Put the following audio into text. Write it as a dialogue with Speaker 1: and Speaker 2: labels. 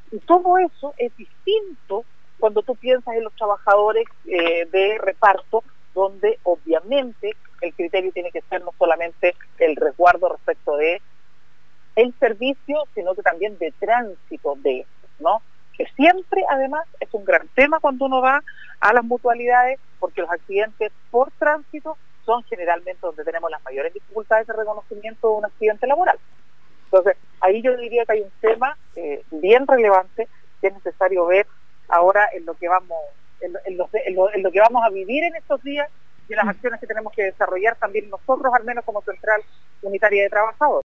Speaker 1: Y todo eso es distinto cuando tú piensas en los trabajadores de reparto, donde obviamente el criterio tiene que ser no solamente el resguardo respecto de el servicio, sino que también de tránsito de estos, ¿no? Que siempre, además, es un gran tema cuando uno va a las mutualidades, porque los accidentes por tránsito son generalmente donde tenemos las mayores dificultades de reconocimiento de un accidente laboral. Entonces, ahí yo diría que hay un tema bien relevante que es necesario ver ahora en lo que vamos en lo que vamos a vivir en estos días y en las acciones que tenemos que desarrollar también nosotros, al menos como Central Unitaria de Trabajadores.